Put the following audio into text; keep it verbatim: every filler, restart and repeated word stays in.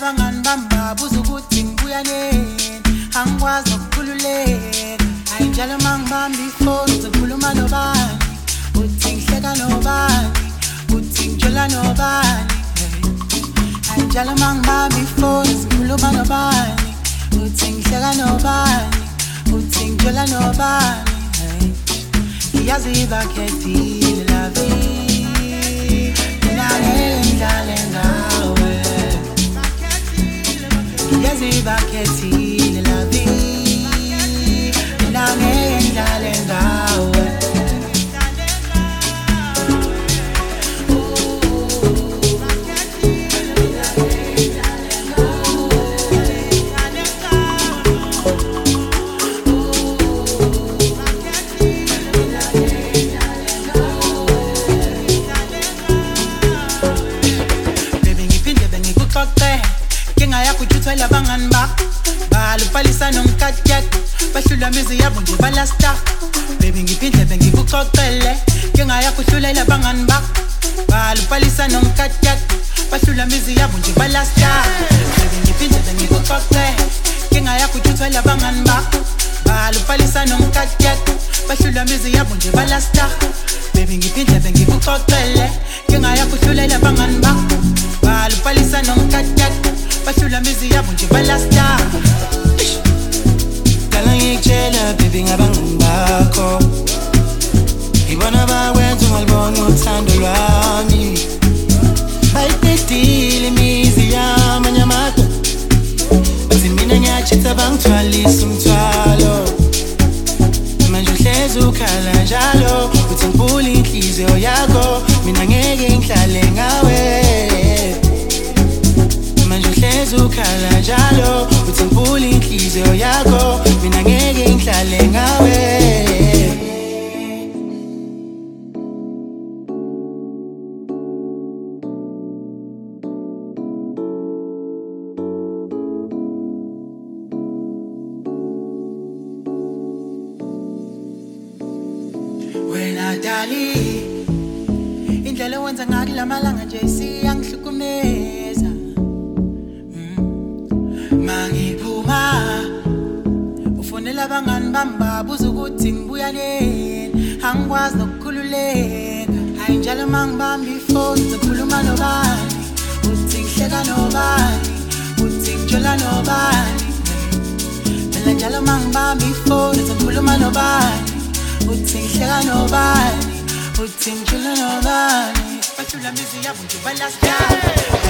abangani bamba buza ukuthi ngibuya nini angikwazi nokukhululeka hayi njalo mangibamba ifoni ngizokhuluma nobani uthi ngihleka nobani uthi ngitshela nobani hayi njalo mangibamba ifoni ngizokhuluma nobani uthi ngihleka nobani uthi ngitshela nobani ngiyazi bakhethile la vie nale ndale ngawe ngiyazi bakhethile la vie nale ndale ngawe Twela bangan ba balu palisa nongkatyak bahlula mizi yabo nje balasta baby ngiphinde bengikuxoxele kenga yakuhlulela bangan ba balu palisa nongkatyak bahlula mizi yabo nje balasta baby ngiphinde bengikuxoxele kenga yakuthwela bangan ba balu palisa nongkatyak bahlula mizi yabo nje balasta baby ngiphinde bengikuxoxele kenga yakuhlulela bangan ba balu palisa nongkatyak bahlula mizi yabo nje balasta Kala ngikutshela baby ngabangani bakho Ngibona bakwenza ungaliboni uthando lwami Bayidedile imizi yami anyamata Bathi mina ngiyachitha bangithwalisa umthwalo Manje uhlezi ukhala njalo uthi ngibula inhliziyo yakho Mina ngeke ngihlale ngawe Manje uhlezi ukhala njalo uthi ngibula inhliziyo yakho mina ngeke ngihlale ngawe Wena dali indlela wenza ngaki lamalanga nje siyangihlukumeza Mangiphuma ufonela abangani bamba buza ukuthi ngibuya nini angikwazi nokukhululeka hayi njalo mangibamba ifoni ngizokhuluma nobani uthi ngihleka nobani uthi ngitshela nobani phela njalo mangibamba ifoni ngizokhuluma nobani uthi ngihleka nobani uthi ngitshela nobani bahlula mizi yabo nje balasta